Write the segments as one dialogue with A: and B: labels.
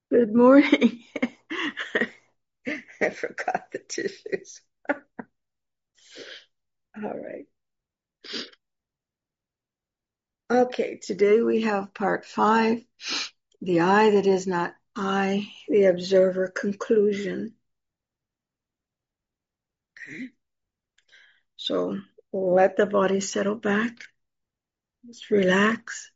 A: Good morning. I forgot the tissues. All right. Okay, today we have part 5, the I that is not I, the observer conclusion. Okay. So let the body settle back. Just relax.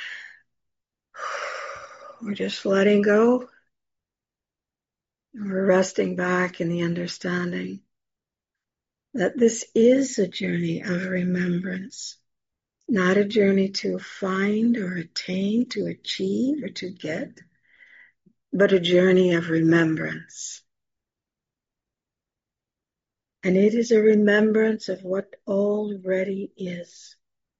A: We're just letting go. We're resting back in the understanding that this is a journey of remembrance. Not a journey to find or attain, to achieve or to get, but a journey of remembrance. And it is a remembrance of what already is.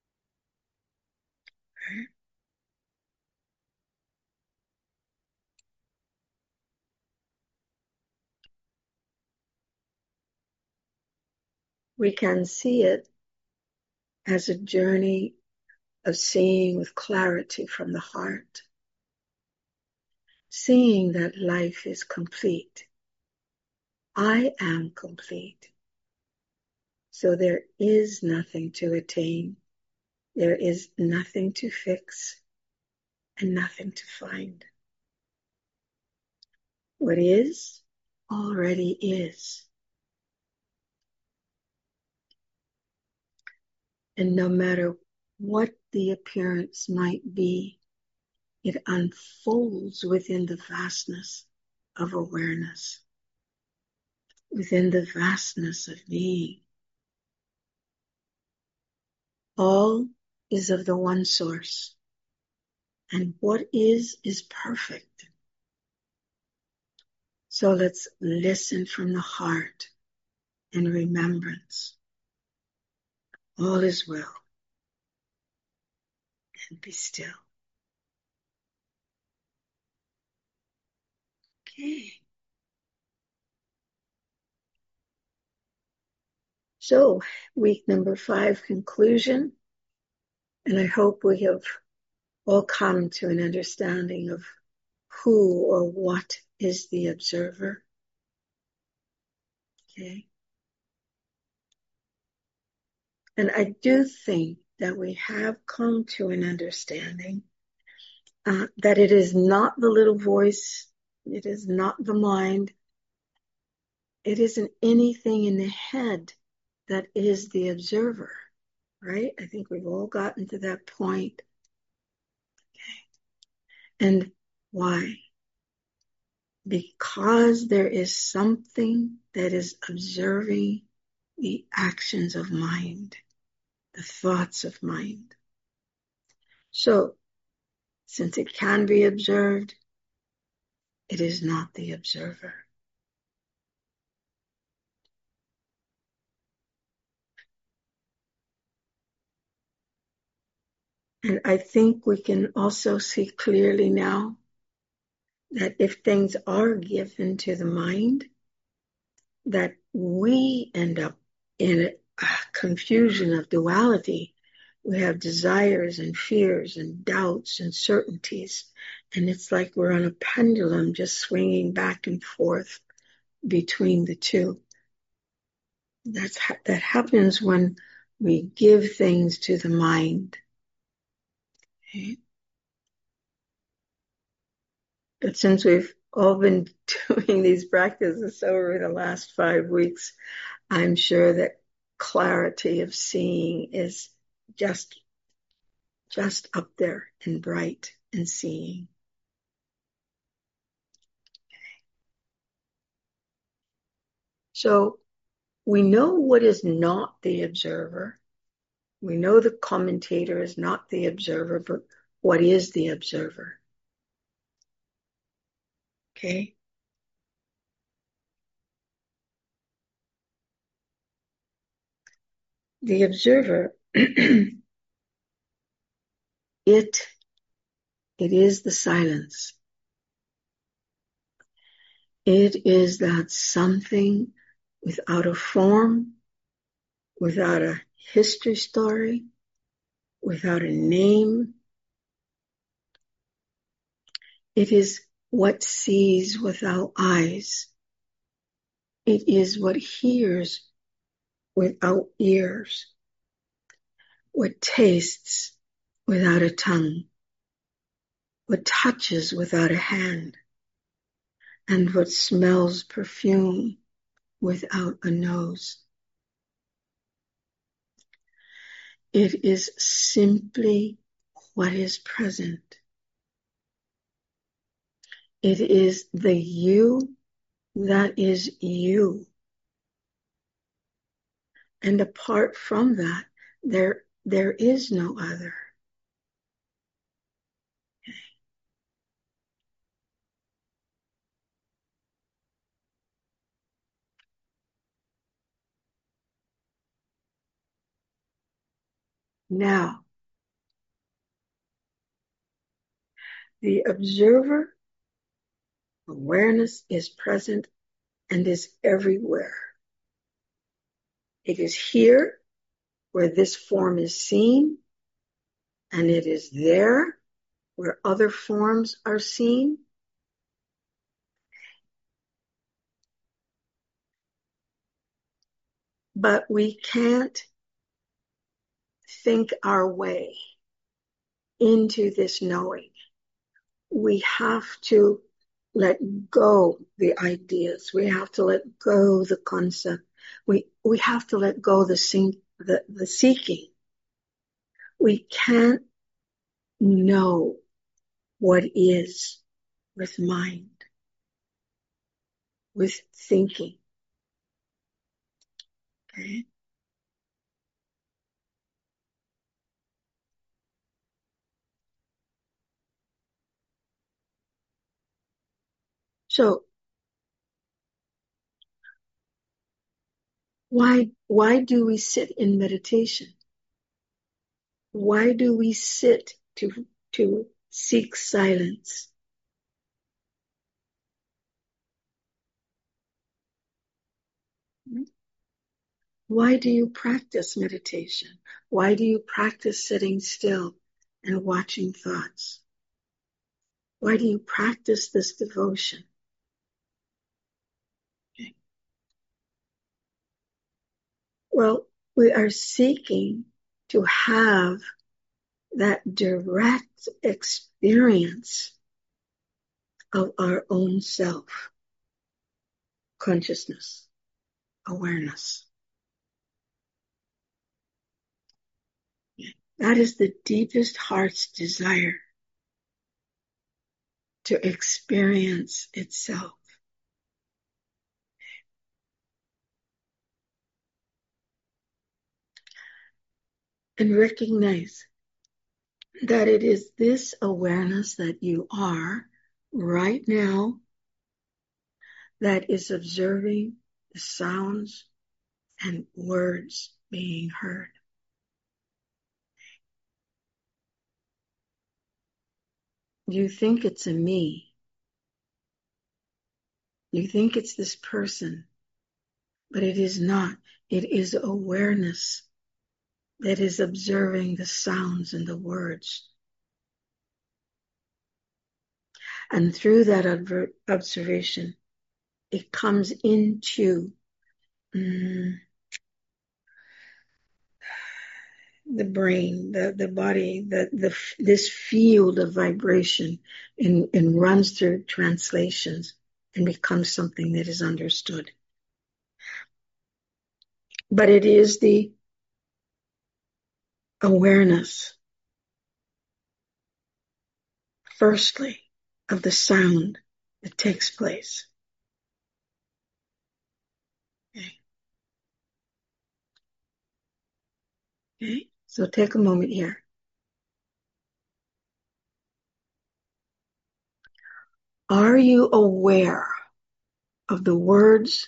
A: We can see it as a journey of seeing with clarity from the heart, seeing that life is complete. I am complete. So there is nothing to attain. There is nothing to fix and nothing to find. What is already is. And no matter what the appearance might be, it unfolds within the vastness of awareness, within the vastness of being. All is of the one source, and what is perfect. So let's listen from the heart in remembrance. All is well, and be still. Okay. So, week number 5 conclusion, and I hope we have all come to an understanding of who or what is the observer. Okay. And I do think that we have come to an understanding that it is not the little voice, it is not the mind, it isn't anything in the head that is the observer, right? I think we've all gotten to that point. Okay. And why? Because there is something that is observing the actions of mind, the thoughts of mind. So, since it can be observed, it is not the observer. And I think we can also see clearly now that if things are given to the mind, that we end up in a confusion of duality. We have desires and fears and doubts and certainties. And it's like we're on a pendulum just swinging back and forth between the two. That happens when we give things to the mind. Okay? But since we've all been doing these practices over the last 5 weeks, I'm sure that clarity of seeing is just up there and bright and seeing. So we know what is not the observer. We know the commentator is not the observer, but what is the observer? Okay. The observer, it is the silence. It is that something without a form, without a history story, without a name. It is what sees without eyes. It is what hears without ears, what tastes without a tongue, what touches without a hand, and what smells perfume without a nose. It is simply what is present. It is the you that is you. And apart from that, there is no other. Now, the observer awareness is present and is everywhere. It is here where this form is seen, and it is there where other forms are seen. But we can't think our way into this knowing. We have to let go the ideas. We have to let go the concept. We have to let go the seeking. We can't know what is with mind, with thinking. Okay? So why do we sit in meditation? Why do we sit to seek silence? Why do you practice meditation? Why do you practice sitting still and watching thoughts? Why do you practice this devotion? Okay. Well, we are seeking to have that direct experience of our own self, consciousness, awareness. That is the deepest heart's desire, to experience itself. And recognize that it is this awareness that you are right now that is observing the sounds and words being heard. You think it's a me. You think it's this person, but it is not. It is awareness that is observing the sounds and the words. And through that observation, it comes into the brain, the body, this field of vibration and runs through translations and becomes something that is understood. But it is the awareness, firstly, of the sound that takes place. Okay. Okay. So take a moment here. Are you aware of the words,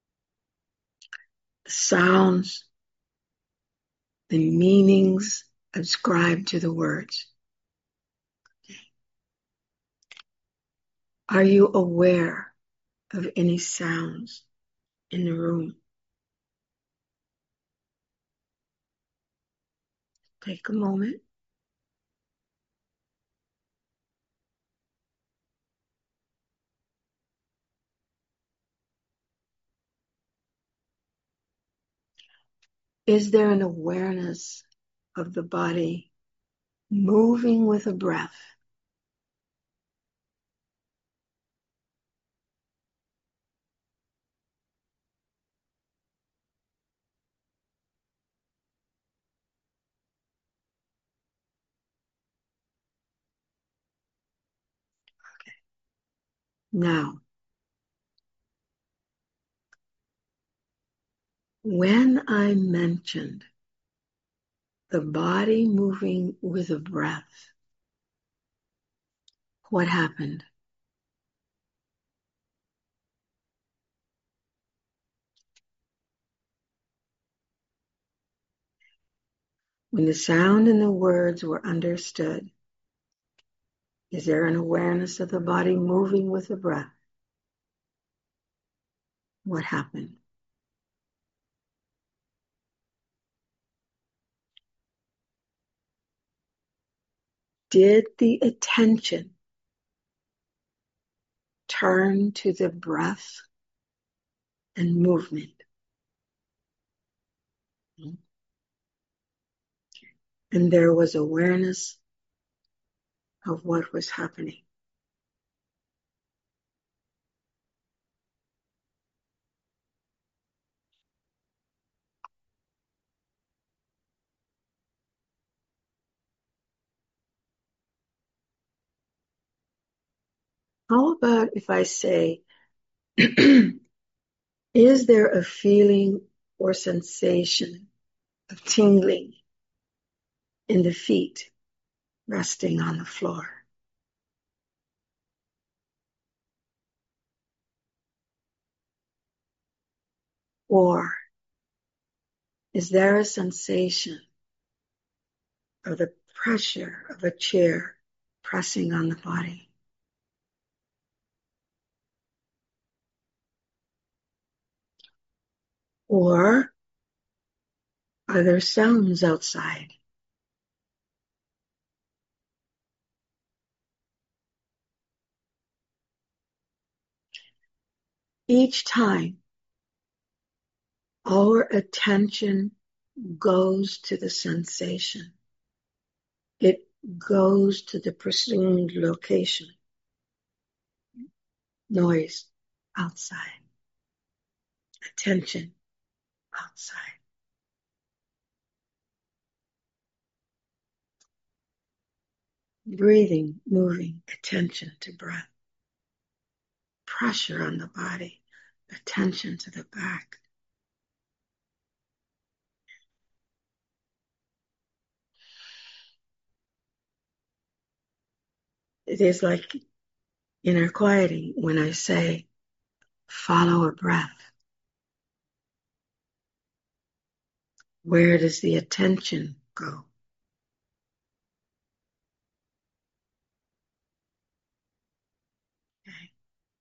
A: the sounds, the meanings ascribed to the words? Are you aware of any sounds in the room? Take a moment. Is there an awareness of the body moving with a breath? Now, when I mentioned the body moving with a breath, what happened? When the sound and the words were understood, is there an awareness of the body moving with the breath? What happened? Did the attention turn to the breath and movement? And there was awareness of what was happening. How about if I say, is there a feeling or sensation of tingling in the feet resting on the floor? Or is there a sensation of the pressure of a chair pressing on the body? Or are there sounds outside? Each time our attention goes to the sensation, it goes to the presumed location. Noise outside. Attention outside. Breathing, moving, attention to breath. Pressure on the body, attention to the back. It is like inner quieting when I say, follow a breath. Where does the attention go? Okay.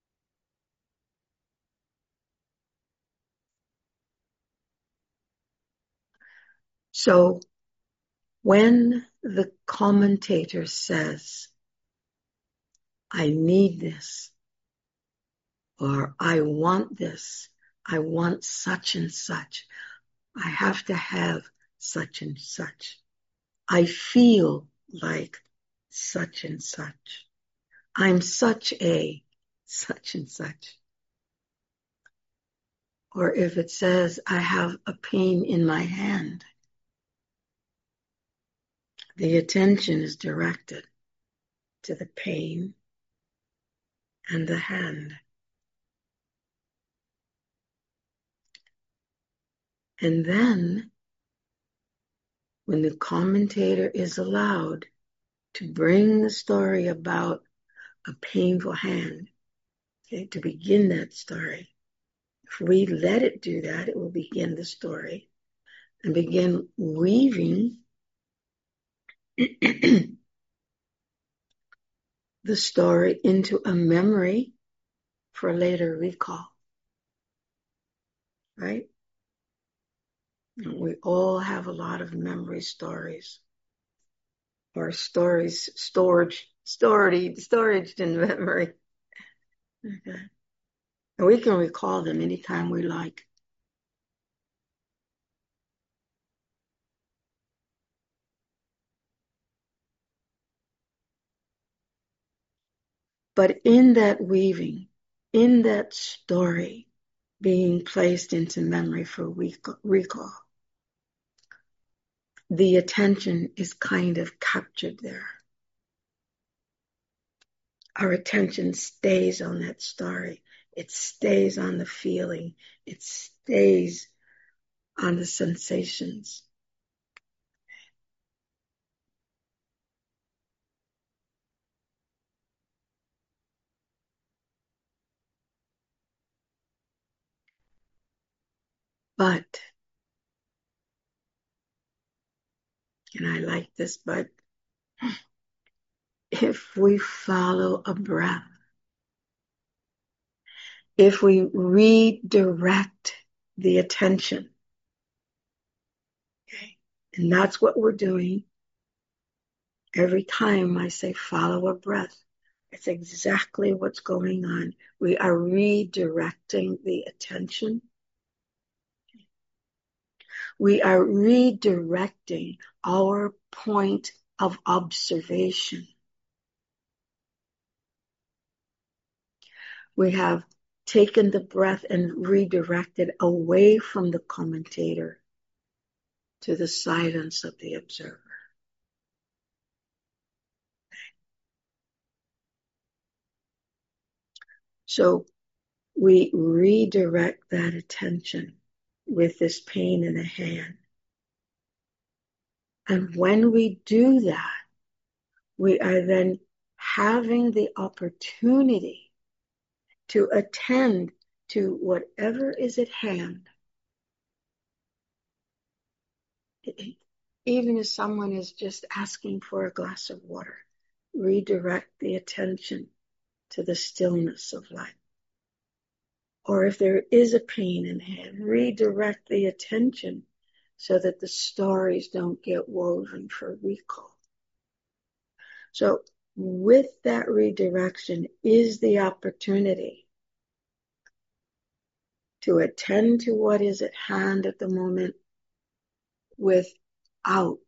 A: So when the commentator says, I need this, or I want this, I want such and such, I have to have such and such, I feel like such and such, I'm such a such and such. Or if it says, I have a pain in my hand, the attention is directed to the pain and the hand. And then, when the commentator is allowed to bring the story about a painful hand, okay, to begin that story, if we let it do that, it will begin the story and begin weaving the story into a memory for later recall, right? And we all have a lot of memory stories, or stories storage in memory. Okay. And we can recall them anytime we like. But in that weaving, in that story being placed into memory for recall, the attention is kind of captured there. Our attention stays on that story. It stays on the feeling. It stays on the sensations. But, and I like this, but if we follow a breath, if we redirect the attention, okay, and that's what we're doing every time I say follow a breath. It's exactly what's going on. We are redirecting the attention. We are redirecting our point of observation. We have taken the breath and redirected away from the commentator to the silence of the observer. So we redirect that attention with this pain in the hand. And when we do that, we are then having the opportunity to attend to whatever is at hand. Even if someone is just asking for a glass of water, redirect the attention to the stillness of life. Or if there is a pain in hand, redirect the attention so that the stories don't get woven for recall. So with that redirection is the opportunity to attend to what is at hand at the moment without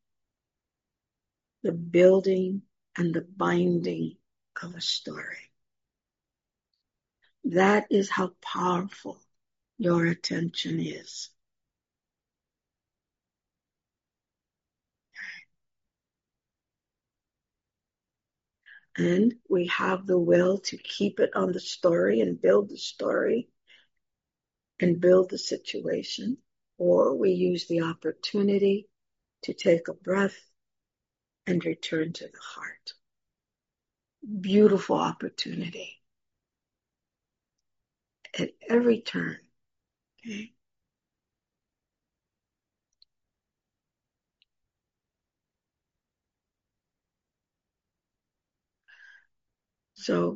A: the building and the binding of a story. That is how powerful your attention is. And we have the will to keep it on the story and build the story and build the situation, or we use the opportunity to take a breath and return to the heart. Beautiful opportunity at every turn. Okay. So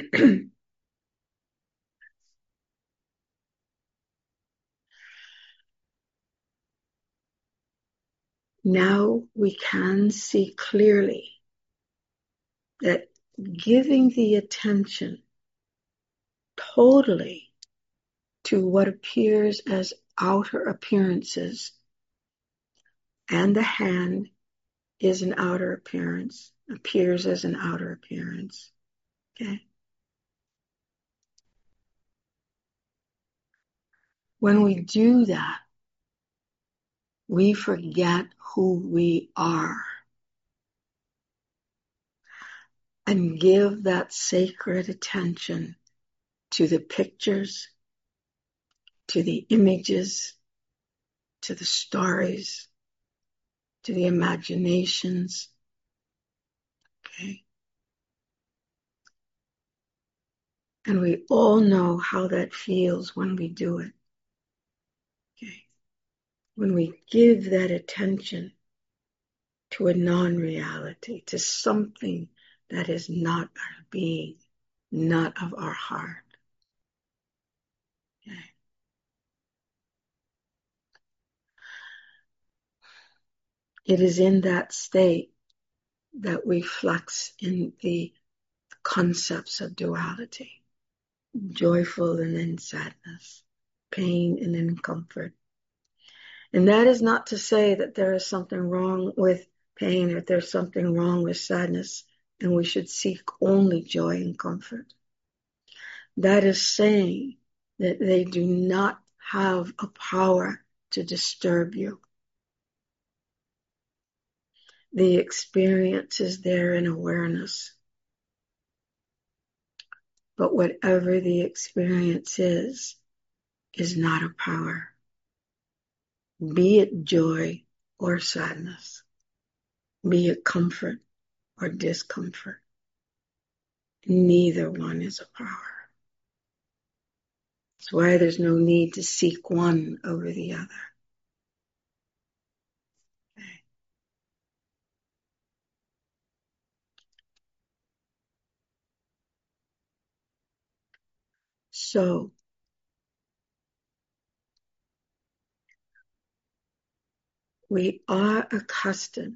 A: now we can see clearly that giving the attention totally to what appears as outer appearances, and the hand is an outer appearance, appears as an outer appearance. Okay. When we do that, we forget who we are and give that sacred attention to the pictures, to the images, to the stories, to the imaginations. Okay. And we all know how that feels when we do it. Okay. When we give that attention to a non-reality, to something that is not our being, not of our heart. Okay. It is in that state that we flex in the concepts of duality, joyful and then sadness, pain and then comfort. And that is not to say that there is something wrong with pain or there's something wrong with sadness. and we should seek only joy and comfort. That is saying that they do not have a power to disturb you. The experience is there in awareness. But whatever the experience is not a power. Be it joy or sadness. Be it comfort or discomfort. Neither one is a power. That's why there's no need to seek one over the other. Okay. So, we are accustomed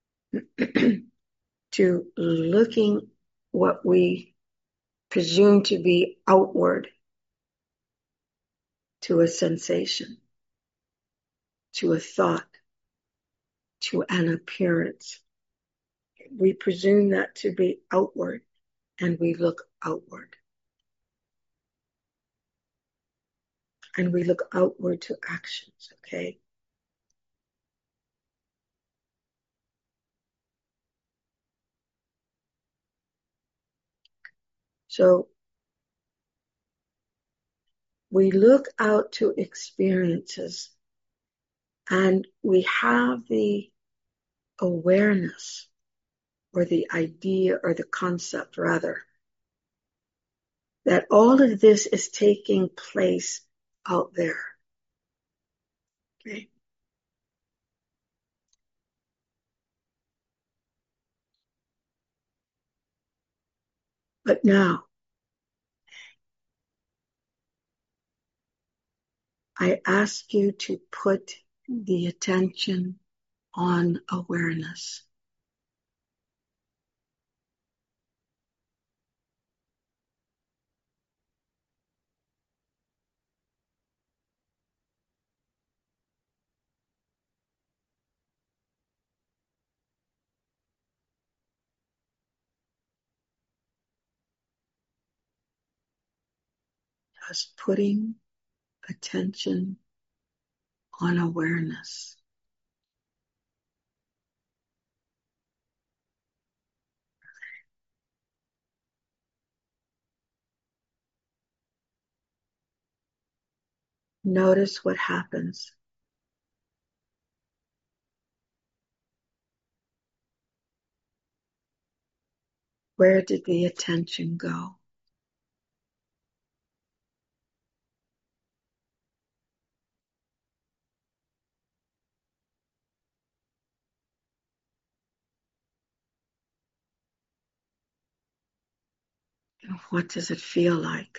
A: to looking what we presume to be outward to a sensation, to a thought, to an appearance. We presume that to be outward, and we look outward. And we look outward to actions, okay? So we look out to experiences, and we have the awareness, or the idea, or the concept rather, that all of this is taking place out there. Okay. But now, I ask you to put the attention on awareness. Just putting attention on awareness. Notice what happens. Where did the attention go? And what does it feel like?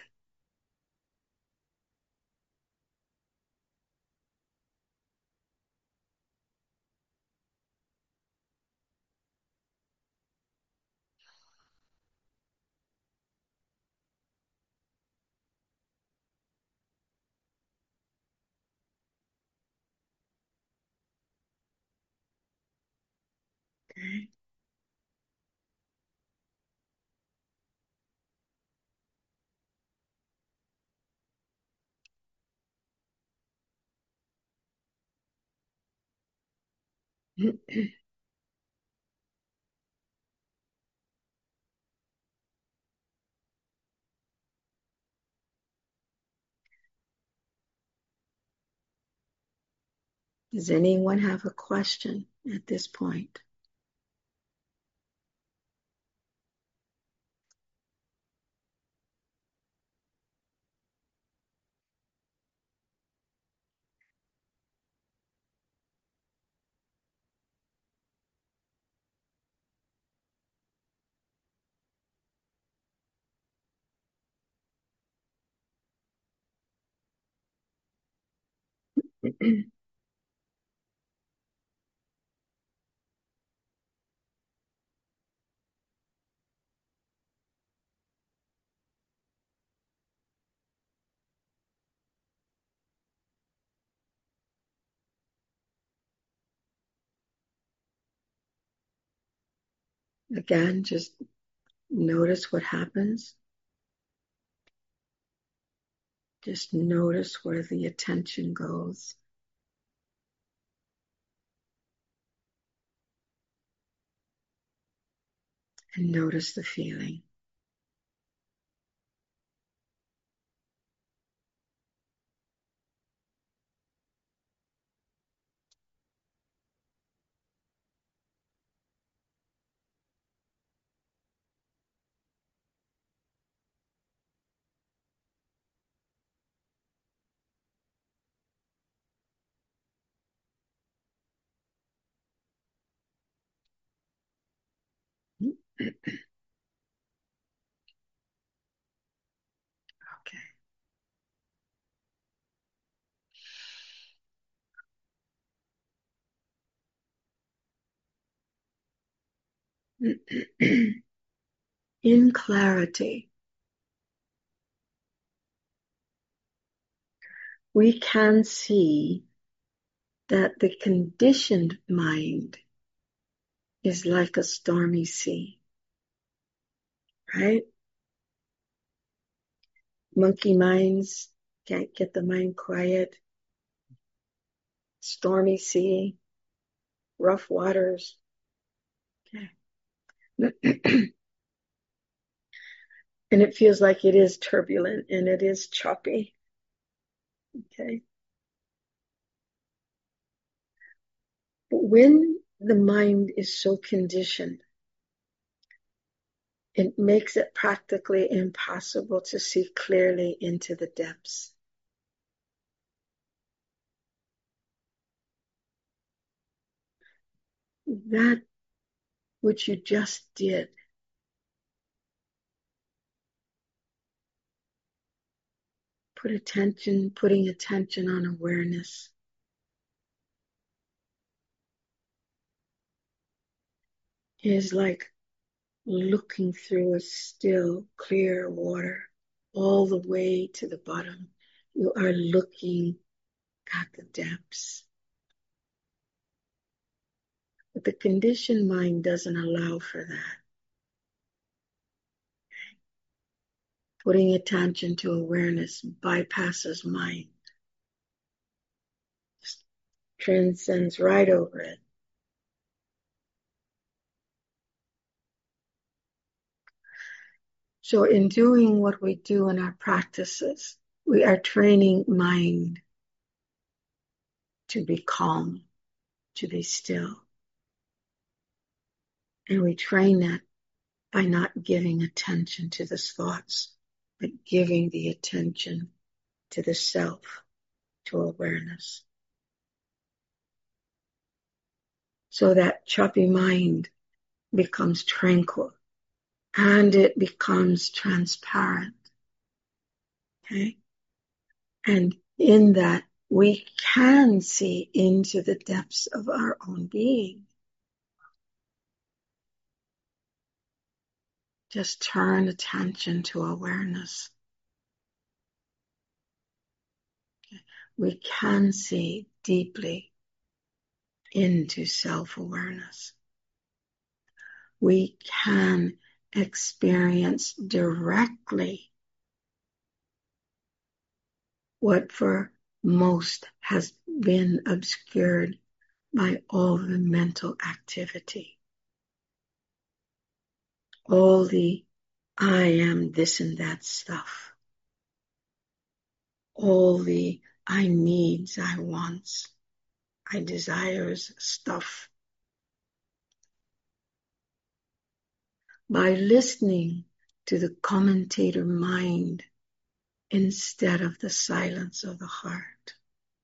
A: Okay. Does anyone have a question at this point? Again, just Notice what happens. Just notice where the attention goes. And notice the feeling. Okay. In clarity, we can see that the conditioned mind is like a stormy sea, right? Monkey minds can't get the mind quiet. Stormy sea, rough waters. Okay. And it feels like it is turbulent and it is choppy. Okay. But when the mind is so conditioned, it makes it practically impossible to see clearly into the depths. That which you just did, putting attention on awareness, is like looking through a still, clear water all the way to the bottom. You are looking at the depths. But the conditioned mind doesn't allow for that. Putting attention to awareness bypasses mind, transcends right over it. So in doing what we do in our practices, we are training mind to be calm, to be still. And we train that by not giving attention to the thoughts, but giving the attention to the self, to awareness. So that choppy mind becomes tranquil and it becomes transparent. Okay? And in that, we can see into the depths of our own being. Just turn attention to awareness. We can see deeply into self-awareness. We can experience directly what for most has been obscured by all the mental activity. All the I am this and that stuff. All the I needs, I wants, I desires stuff. By listening to the commentator mind instead of the silence of the heart.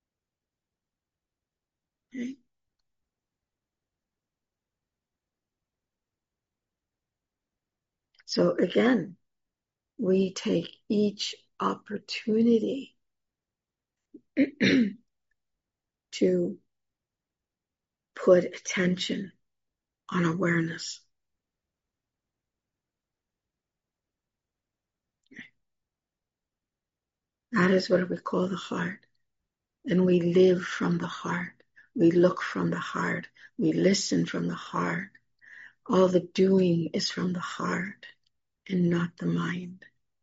A: Okay? So again, we take each opportunity to put attention on awareness. That is what we call the heart. And we live from the heart. We look from the heart. We listen from the heart. All the doing is from the heart. and not the mind.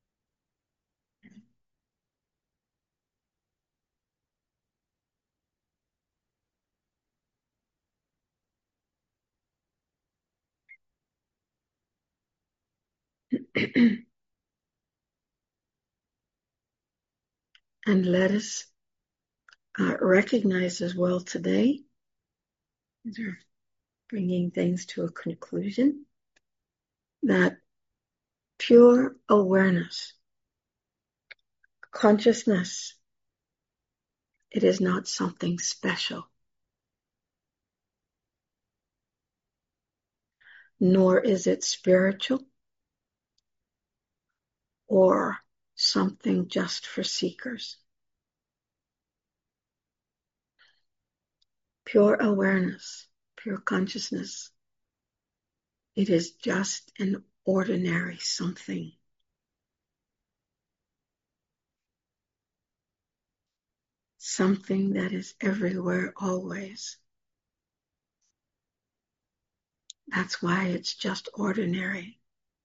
A: And let us recognize as well today, as we're bringing things to a conclusion, that pure awareness, consciousness, it is not something special, nor is it spiritual or something just for seekers. Pure awareness, pure consciousness, it is just an ordinary something. Something that is everywhere always. That's why it's just ordinary.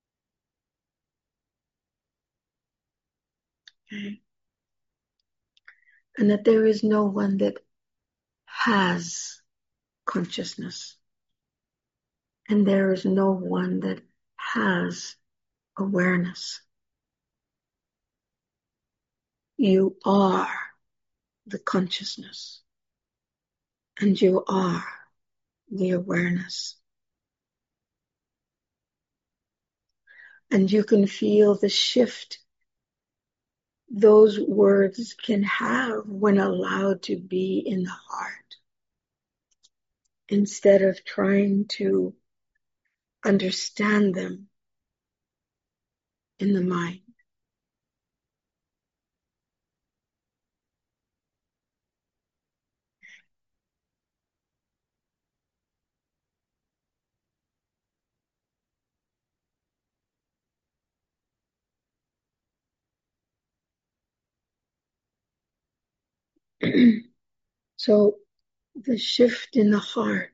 A: Okay? And that there is no one that has consciousness. And there is no one that has awareness. You are the consciousness. And you are the awareness. And you can feel the shift those words can have when allowed to be in the heart, instead of trying to understand them in the mind. So the shift in the heart,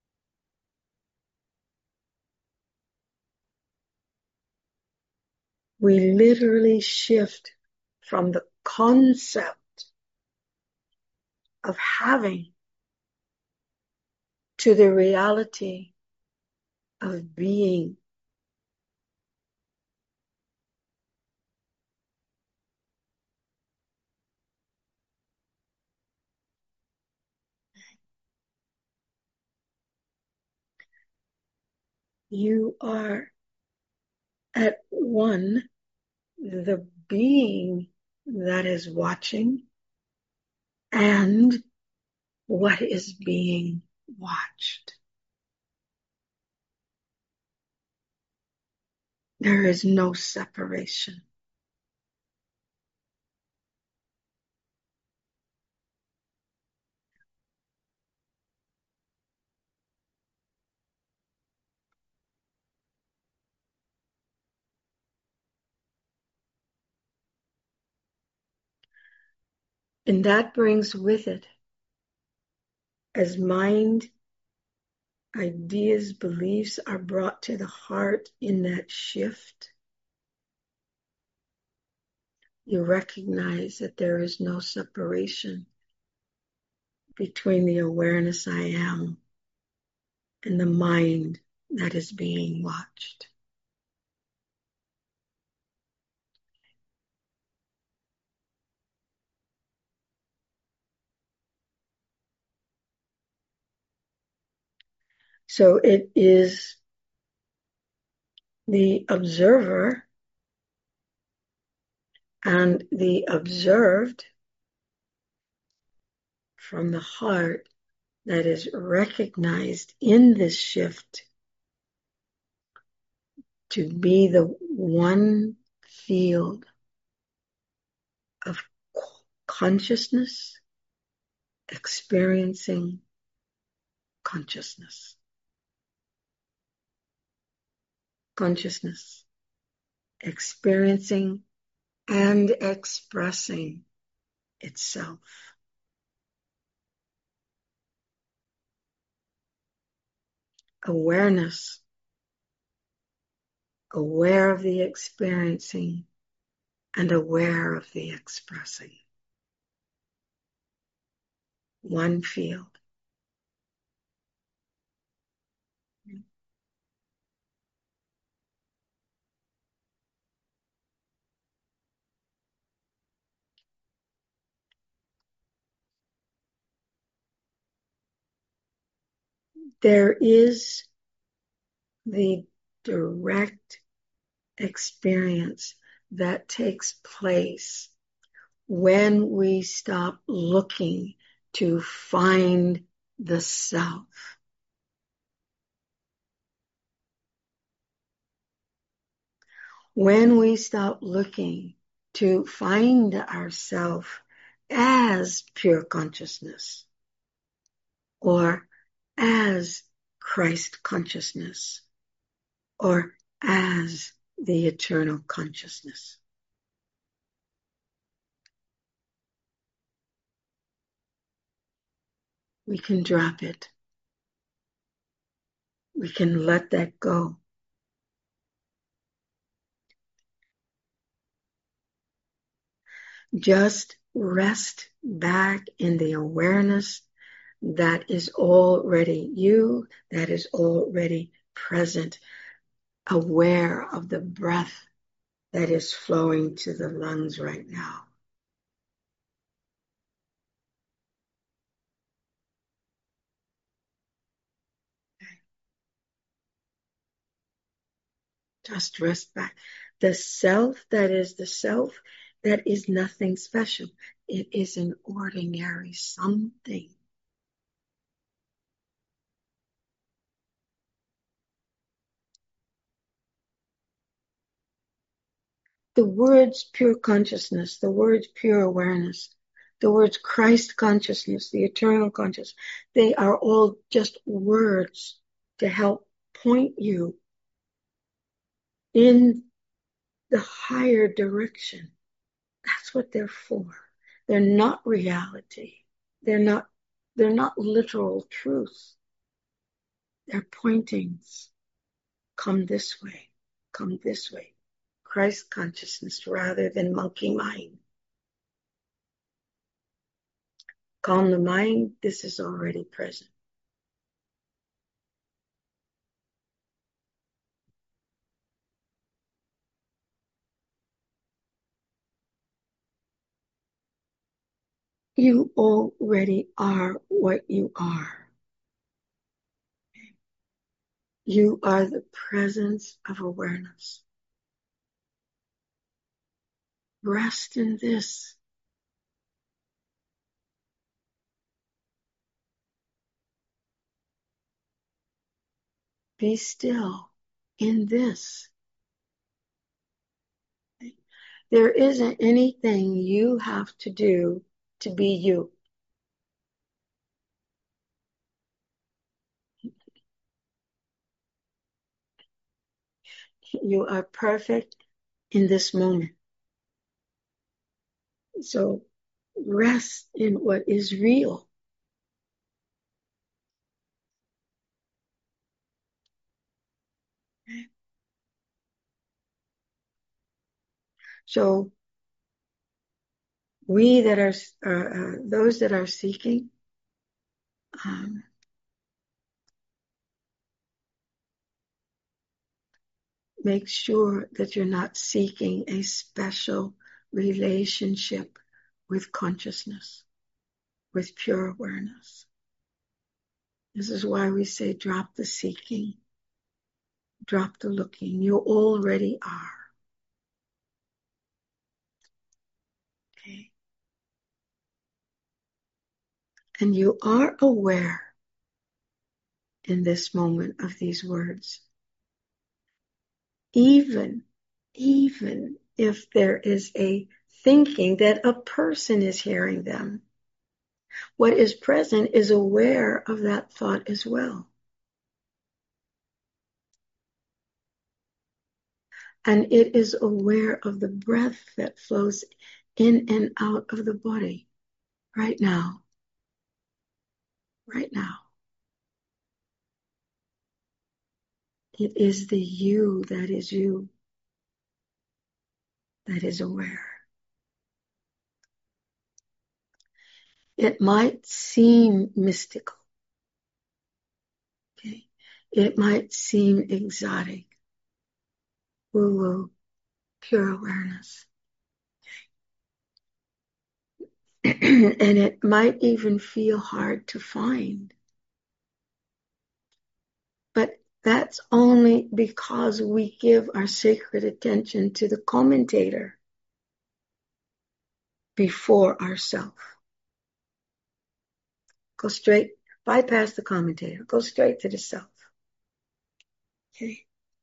A: we literally shift from the concept of having to the reality of being. You are at one, the being that is watching and what is being watched. There is no separation. And that brings with it, as mind, ideas, beliefs are brought to the heart in that shift, you recognize that there is no separation between the awareness I am and the mind that is being watched. So it is the observer and the observed from the heart that is recognized in this shift to be the one field of consciousness experiencing consciousness. Consciousness experiencing and expressing itself. Awareness aware of the experiencing, and aware of the expressing. One field. There is the direct experience that takes place when we stop looking to find the self. When we stop looking to find ourself as pure consciousness or as Christ consciousness or as the eternal consciousness. We can drop it. We can let that go. Just rest back in the awareness that is already you, that is already present, aware of the breath that is flowing to the lungs right now. Just rest back. The self that is the self, that is nothing special. It is an ordinary something. The words pure consciousness, the words pure awareness, the words Christ consciousness, the eternal consciousness, they are all just words to help point you in the higher direction. That's what they're for. They're not reality. They're not literal truth. They're pointings. Come this way. Come this way. Christ consciousness rather than monkey mind. Calm the mind. This is already present. You already are what you are. You are the presence of awareness. Rest in this. Be still in this. There isn't anything you have to do to be you. You are perfect in this moment. So rest in what is real. So we that are, those that are seeking, make sure that you're not seeking a special relationship with consciousness, with pure awareness. This is why we say drop the seeking, drop the looking. You already are. Okay. And you are aware in this moment of these words. Even if there is a thinking that a person is hearing them, what is present is aware of that thought as well. And it is aware of the breath that flows in and out of the body right now. Right now. It is the you that is aware. It might seem mystical. Okay? It might seem exotic. Woo-woo, pure awareness. And it might even feel hard to find. But that's only because we give our sacred attention to the commentator before ourself. Go straight, bypass the commentator, go straight to the self. Okay.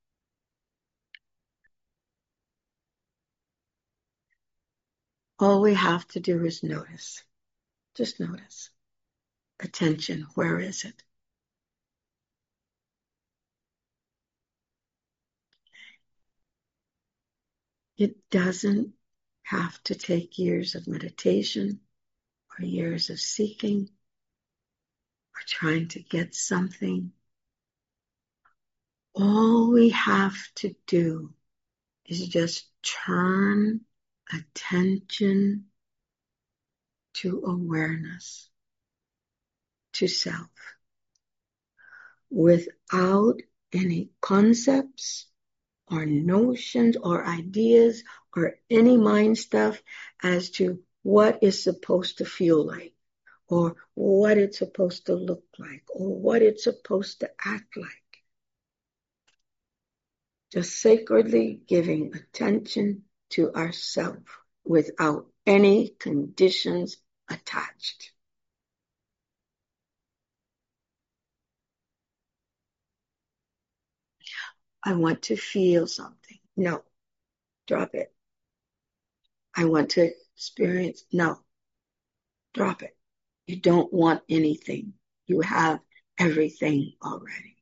A: All we have to do is notice. Just notice. Attention, where is it? It doesn't have to take years of meditation or years of seeking or trying to get something. All we have to do is just turn attention to awareness, to self, without any concepts or notions or ideas or any mind stuff as to what it's supposed to feel like or what it's supposed to look like or what it's supposed to act like. Just sacredly giving attention to ourself without any conditions attached. I want to feel something. No, drop it. I want to experience. No, drop it. You don't want anything. You have everything already.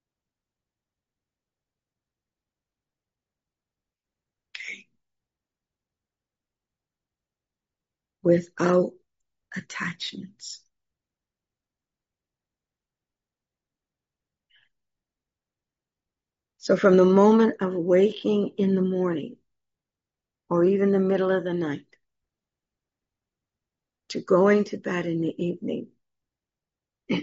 A: Okay. Without attachments. So from the moment of waking in the morning or even the middle of the night to going to bed in the evening, it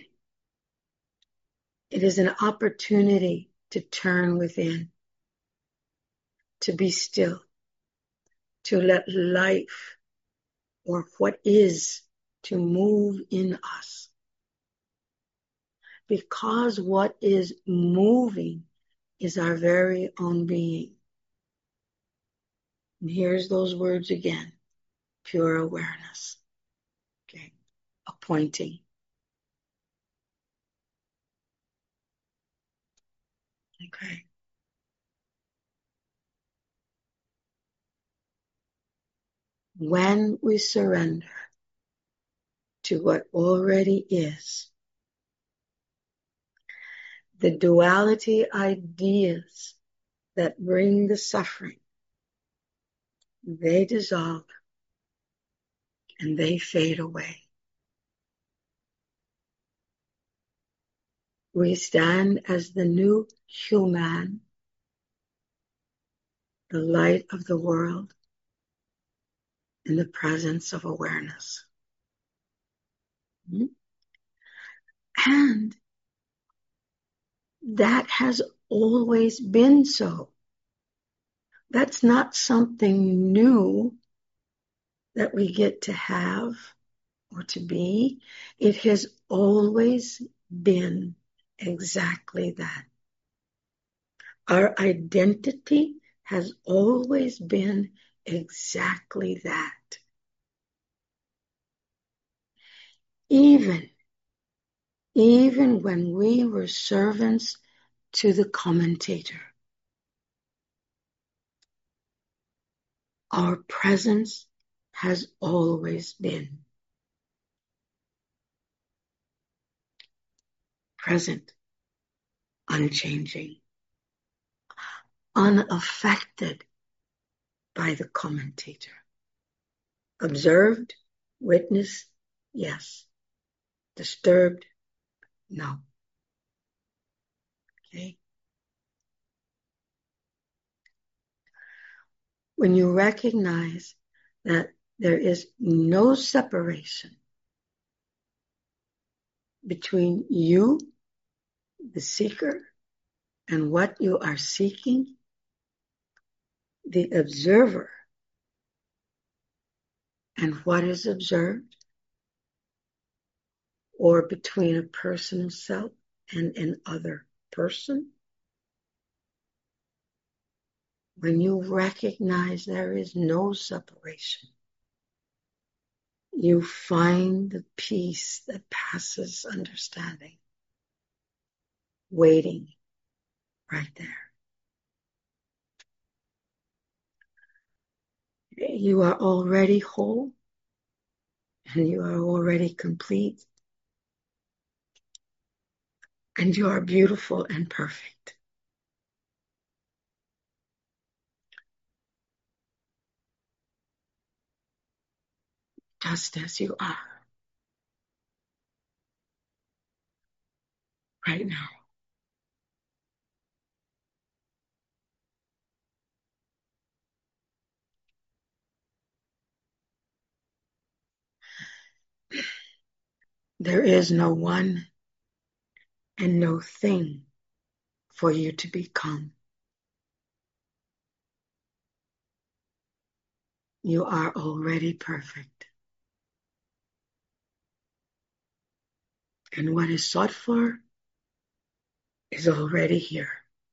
A: is an opportunity to turn within, to be still, to let life or what is to move in us. Because what is moving is our very own being. And here's those words again. Pure awareness. Okay. Appointing. Okay. When we surrender to what already is, the duality ideas that bring the suffering, they dissolve and they fade away. We stand as the new human, the light of the world, in the presence of awareness. And that has always been so. That's not something new that we get to have or to be. It has always been exactly that. Our identity has always been exactly that. Even when we were servants to the commentator, our presence has always been present, unchanging, unaffected by the commentator. Observed, witnessed, yes. Disturbed, no. Okay? when you recognize that there is no separation between you, the seeker, and what you are seeking, the observer, and what is observed, or between a personal self and an other person, when you recognize there is no separation, you find the peace that passes understanding, waiting right there. You are already whole, and you are already complete, and you are beautiful and perfect. Just as you are right now. There is no one and no thing for you to become. You are already perfect. And what is sought for is already here.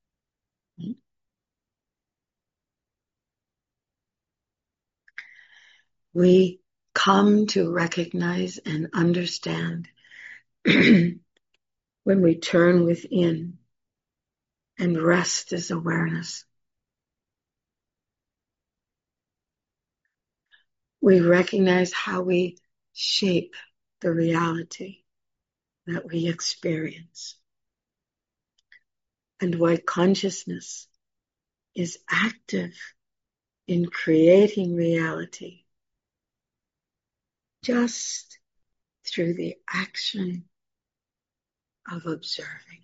A: We come to recognize and understand when we turn within and rest is awareness. We recognize how we shape the reality that we experience, and why consciousness is active in creating reality just through the action of observing.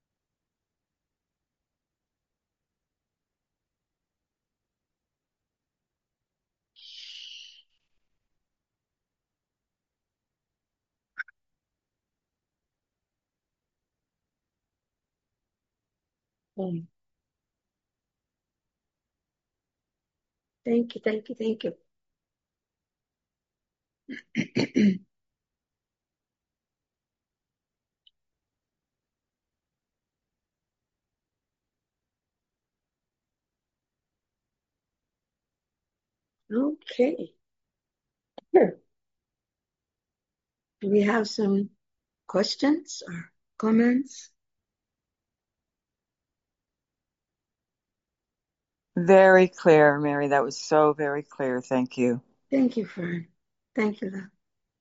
A: Thank you, thank you, thank you. Okay. Here. Do we have some questions or comments?
B: Very clear, Mary. That was so very clear. Thank you.
A: Thank you, Fern. Thank you, love.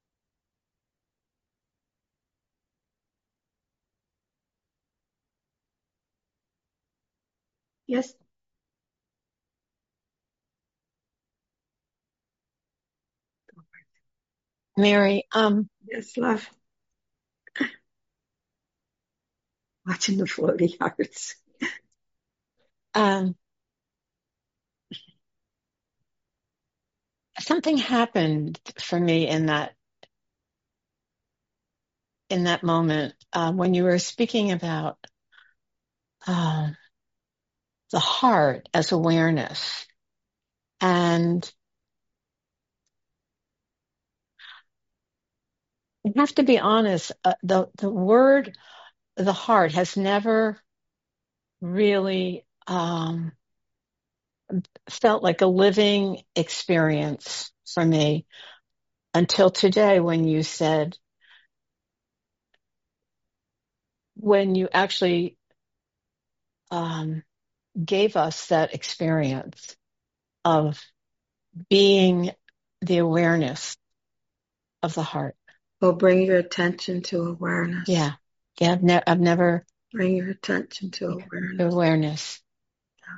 A: Yes.
C: Mary,
A: Yes, love. Watching the floaty hearts.
C: something happened for me in that moment when you were speaking about the heart as awareness, and I have to be honest. The word the heart has never really felt like a living experience for me until today, when you said, when you actually gave us that experience of being the awareness of the heart.
A: Well, bring your attention to awareness.
C: Yeah. I've never.
A: Bring your attention to awareness.
C: Awareness.
A: Yeah.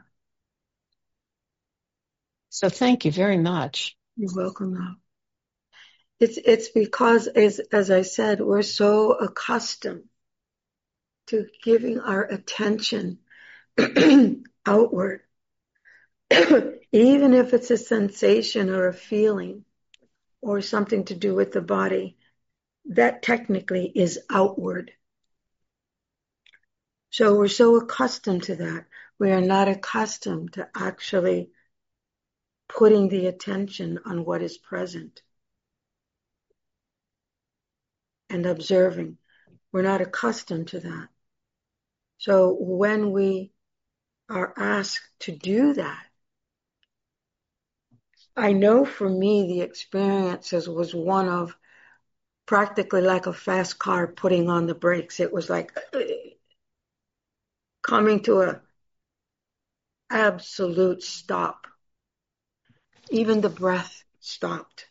C: So thank you very much.
A: You're welcome, love. It's because, as I said, we're so accustomed to giving our attention outward even if it's a sensation or a feeling or something to do with the body, that technically is outward. So we're so accustomed to that. We are not accustomed to actually putting the attention on what is present and observing. We're not accustomed to that. So when we are asked to do that, I know for me the experiences was one of practically like a fast car putting on the brakes. It was like coming to a absolute stop. Even the breath stopped.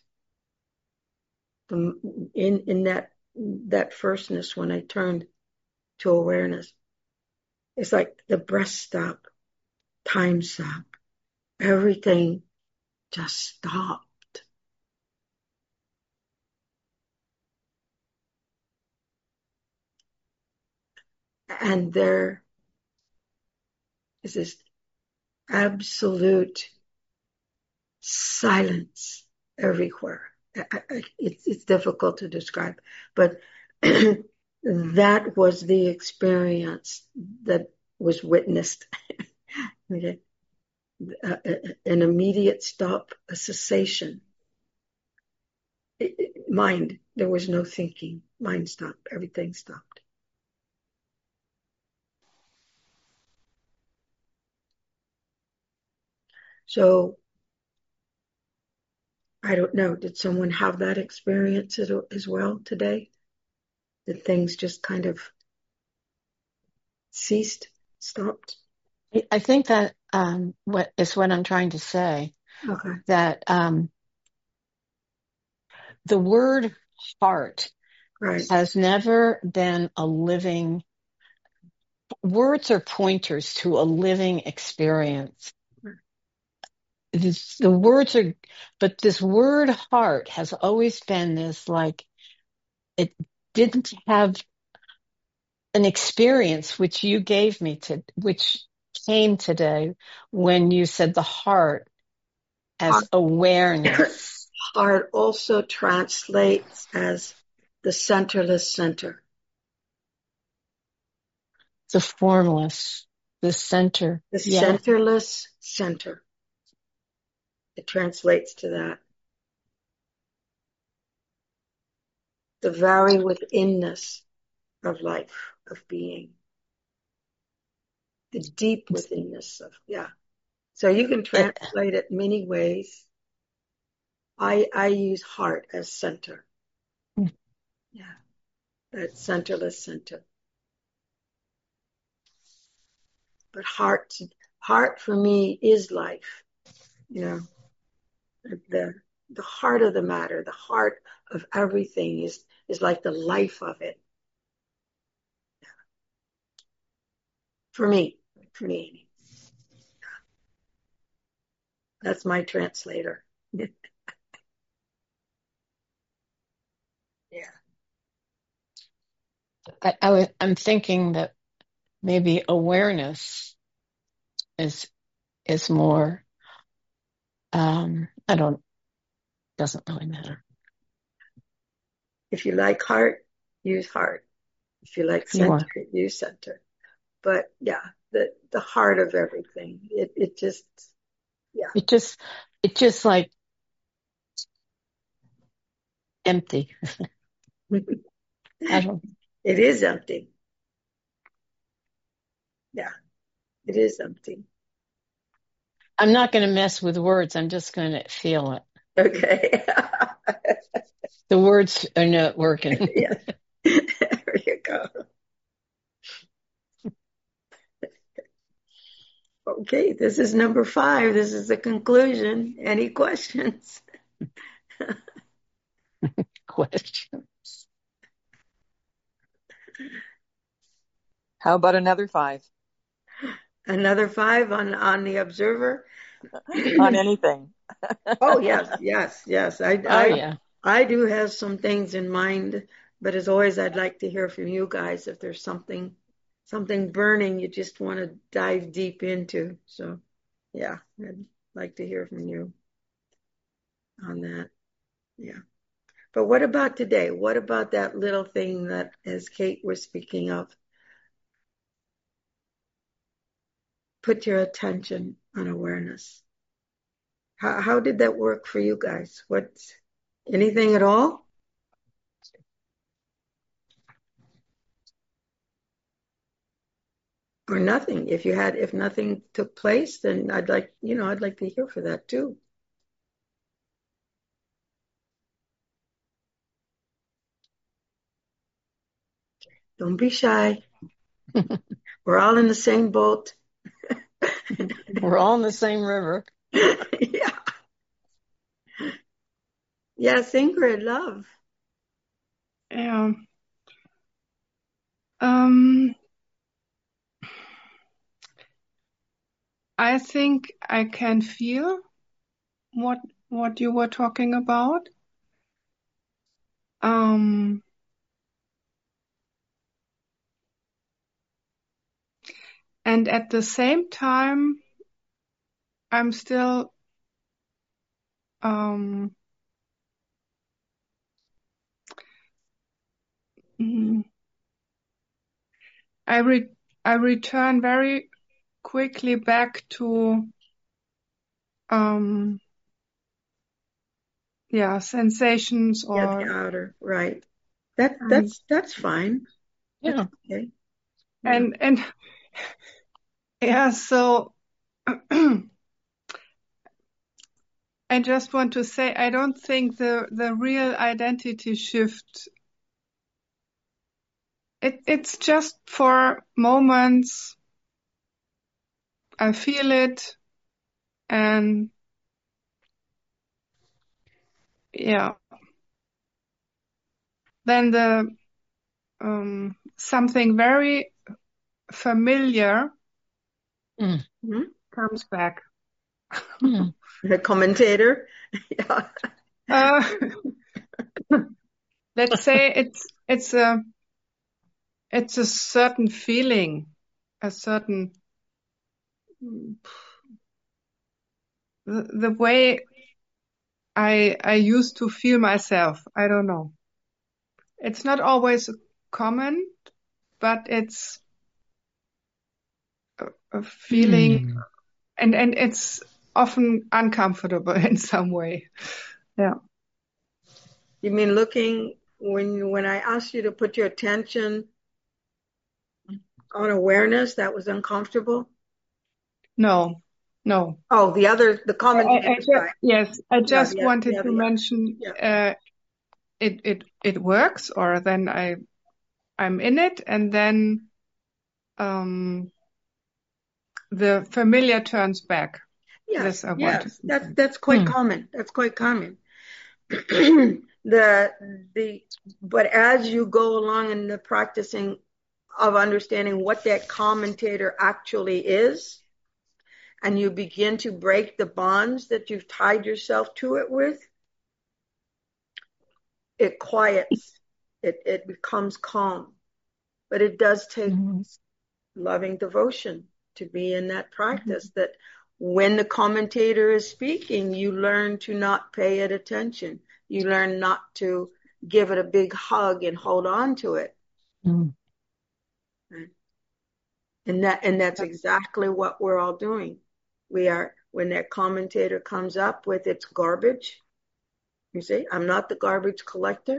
A: In that firstness when I turned to awareness, it's like the breath stopped, time stopped, everything just stopped. And there is this absolute silence everywhere. It's difficult to describe, but that was the experience that was witnessed. Okay. An immediate stop, a cessation. Mind, there was no thinking. Mind stopped. Everything stopped. So I don't know. Did someone have that experience as well today? Did things just kind of ceased, stopped?
C: I think that what I'm trying to say.
A: Okay.
C: That the word heart
A: Right.
C: has never been a living. Words are pointers to a living experience. The words are, but this word heart has always been this, like, it didn't have an experience which you gave me which came today when you said the heart as
A: Heart,
C: awareness.
A: heart also translates as the centerless center.
C: The formless, the center.
A: The
C: Yeah.
A: centerless center. It translates to that. The very withinness of life, of being. The deep withinness of, yeah. So you can
C: It,
A: translate it many ways. I use heart as center. Yeah. That centerless center. But heart for me is life. You know, the heart of the matter, the heart of everything is like the life of it. For me. That's my translator. Yeah.
C: I'm thinking that maybe awareness is more. I don't. Doesn't really matter.
A: If you like heart, use heart. If you like center,
C: More.
A: use center. But yeah, the heart of everything. It just, yeah.
C: It just like empty. I don't.
A: It is empty. Yeah, it is empty.
C: I'm not going to mess with words. I'm just going to feel it.
A: Okay.
C: The words are not working.
A: Yeah. There you go. Okay, this is number 5. This is the conclusion. Any questions?
B: Question. How about another 5?
A: Another 5 on the observer?
B: On anything.
A: Oh, yes.
C: Oh yeah.
A: I do have some things in mind, but as always, I'd like to hear from you guys if there's something burning you just want to dive deep into. So, Yeah, I'd like to hear from you on that. Yeah. But what about today? What about that little thing that, as Kate was speaking of, put your attention on awareness? How did that work for you guys? Anything at all? Or nothing? If nothing took place, then I'd like to hear for that too. Don't be shy. We're all in the same boat.
C: We're all in the same river.
A: Yeah. Yes, Ingrid, love.
D: Yeah. I think I can feel what you were talking about. And at the same time, I'm still I return very quickly back to sensations
A: Yeah, the
D: or
A: outer, right. That's fine.
C: Yeah.
A: That's okay.
D: and yeah, so I just want to say I don't think the real identity shift, it's just for moments I feel it, and yeah, then the something very familiar
A: Mm-hmm.
D: comes back.
A: The commentator. Yeah.
D: Let's say it's a certain feeling, a certain the way I used to feel myself. I don't know. It's not always common, but it's a feeling, and it's often uncomfortable in some way. Yeah.
A: You mean looking when I asked you to put your attention on awareness, that was uncomfortable?
D: No.
A: Oh, the commentator side.
D: Yes, I
A: Yeah,
D: just wanted to mention it works, or then I'm in it, and then the familiar turns back.
A: Yes,
D: This I wanted.
A: that's quite common. That's quite common. But as you go along in the practicing of understanding what that commentator actually is, and you begin to break the bonds that you've tied yourself to it with, it quiets. It becomes calm. But it does take loving devotion to be in that practice, that when the commentator is speaking, you learn to not pay it attention. You learn not to give it a big hug and hold on to it. Right? And that's exactly what we're all doing. When that commentator comes up with its garbage, you see, I'm not the garbage collector,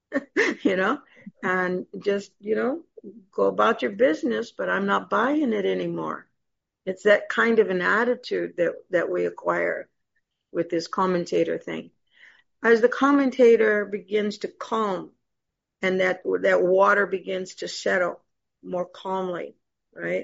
A: and just, go about your business, but I'm not buying it anymore. It's that kind of an attitude that we acquire with this commentator thing. As the commentator begins to calm and that water begins to settle more calmly, right?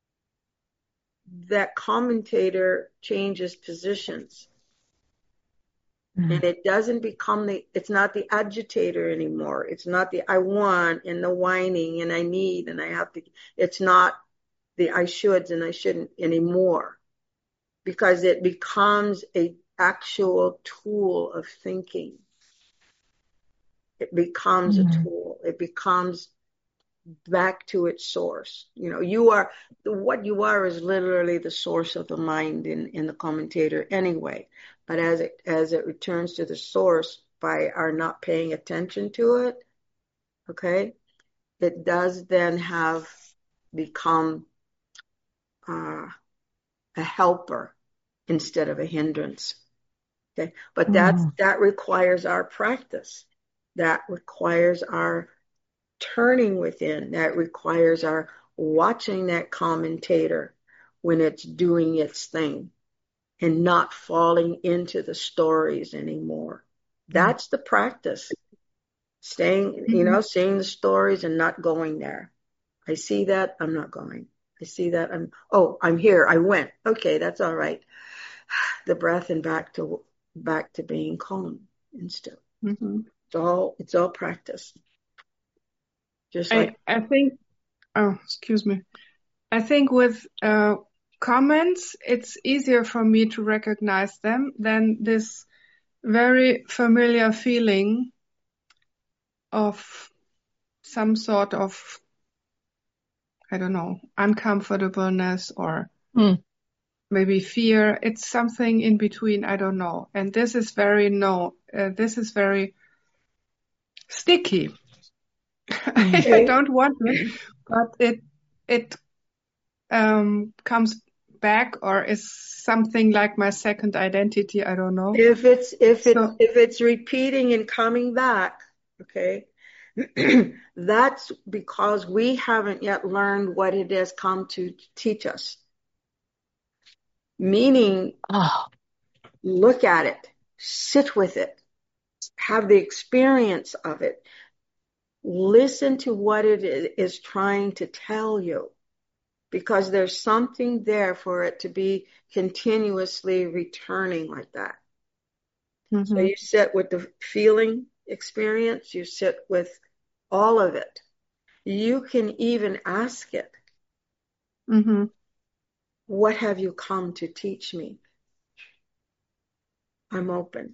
A: That commentator changes positions. And it doesn't become it's not the agitator anymore. It's not the I want and the whining and I need and I have to. It's not the I shoulds and I shouldn't anymore, because it becomes a actual tool of thinking. It becomes a tool. It becomes back to its source. What you are is literally the source of the mind in the commentator anyway. But as it returns to the source by our not paying attention to it, okay, it does then have become a helper instead of a hindrance. Okay, but that requires our practice. That requires our turning within. That requires our watching that commentator when it's doing its thing and not falling into the stories anymore. That's the practice. Staying, seeing the stories and not going there. I see that, I'm not going. I see that, I'm here, I went. Okay, that's all right. The breath and back to being calm and still. It's all practice. Just like
D: I think, excuse me. I think with comments, it's easier for me to recognize them than this very familiar feeling of some sort of, I don't know, uncomfortableness or maybe fear. It's something in between, I don't know. And this is very sticky. I don't want it, but it comes back or is something like my second identity. I don't know.
A: If it's repeating and coming back, okay, that's because we haven't yet learned what it has come to teach us. Meaning, look at it, sit with it, have the experience of it, listen to what it is trying to tell you, because there's something there for it to be continuously returning like that. So you sit with the feeling experience, you sit with all of it. You can even ask it, what have you come to teach me? I'm open.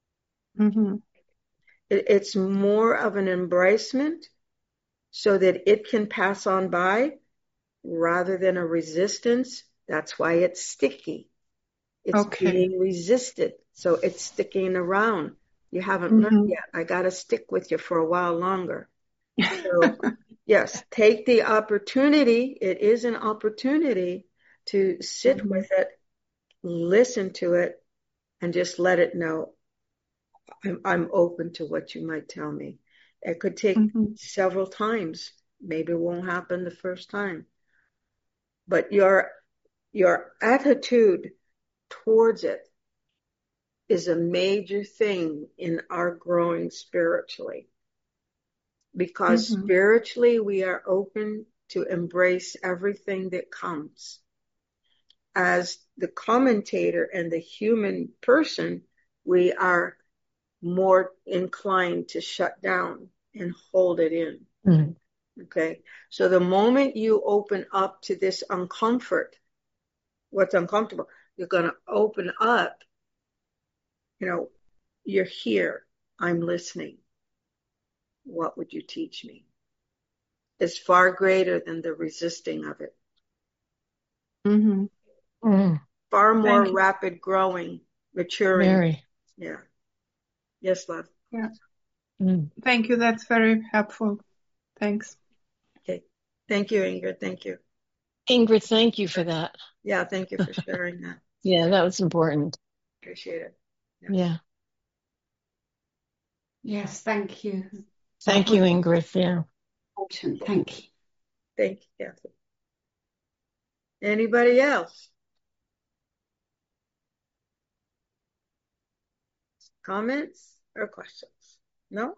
A: It's more of an embracement so that it can pass on by rather than a resistance. That's why it's sticky. It's being resisted. So it's sticking around. You haven't learned yet. I got to stick with you for a while longer. So yes, take the opportunity. It is an opportunity to sit with it, listen to it, and just let it know, I'm open to what you might tell me. It could take several times. Maybe it won't happen the first time. But your attitude towards it is a major thing in our growing spiritually. Because spiritually, we are open to embrace everything that comes. As the commentator and the human person, we are more inclined to shut down and hold it in. Okay. So the moment you open up to this uncomfort, what's uncomfortable, you're going to open up, you're here. I'm listening. What would you teach me? It's far greater than the resisting of it. Far more rapid growing, maturing.
C: Mary.
A: Yeah. Yes, love.
D: Yeah. Thank you. That's very helpful. Thanks.
A: Okay. Thank you, Ingrid. Thank you.
C: Ingrid, thank you for that.
A: Yeah, thank you for sharing that.
C: Yeah, that was important.
A: Appreciate it.
C: Yeah.
E: Yes, thank you.
C: Thank you, Ingrid. Yeah.
E: Important. Thank you.
A: Thank you, Kathy. Anybody else? Comments or questions? No?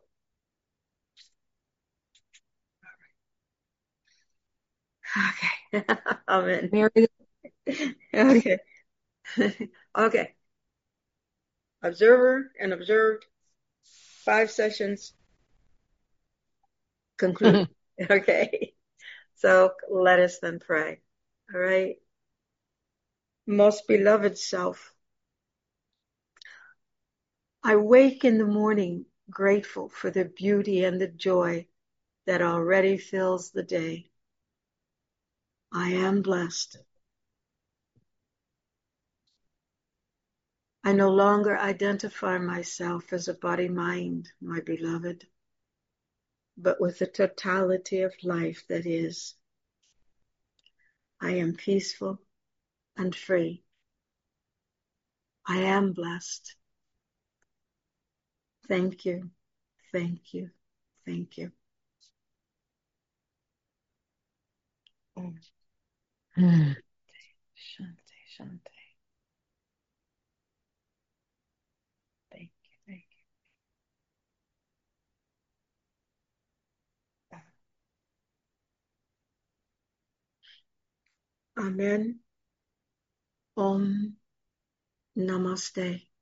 A: Okay. Amen.
B: Mary,
A: Okay. Okay. Observer and observed. 5 sessions. Conclude. Okay. So let us then pray. All right. Most beloved self, I wake in the morning grateful for the beauty and the joy that already fills the day. I am blessed. I no longer identify myself as a body-mind, my beloved, but with the totality of life that is. I am peaceful and free. I am blessed. Thank you, thank you, thank you.
B: Shanti, Shanti. Thank you, thank you.
A: Amen. Om Namaste.